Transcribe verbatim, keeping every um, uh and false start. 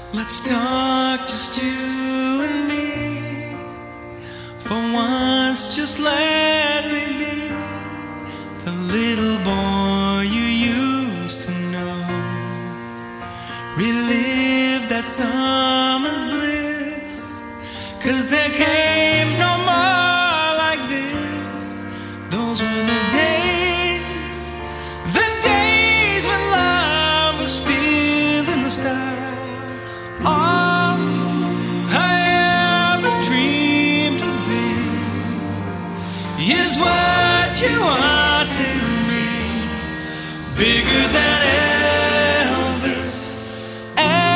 Let's talk, just you and me. For once, just let me be the little boy you used to know. Relive that summer's bliss, 'cause there came no more like this. Those were the days, the days when love was still in the stars. All I ever dreamed of being is what you are to me, bigger than